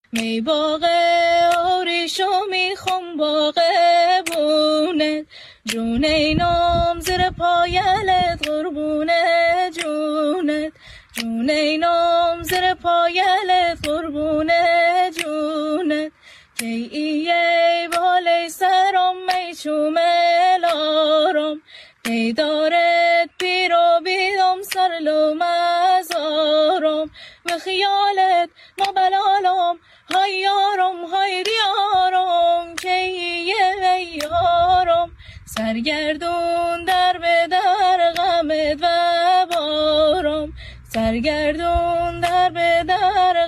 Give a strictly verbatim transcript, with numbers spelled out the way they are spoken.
می باغ آریشو میخوام باغ بونه، جونه نام زیر پایلت قربونه جونت، جونه نام زیر پایلت قربونه جونت. کی ایه بالای سرم میچومه لارم، کی دارد پیرو بیدم سر لو مزارم. و خیالت ما بلالم های یارم های دیارم، کی ایه یارم سرگردون در به در غمت و بارم، سرگردون در به در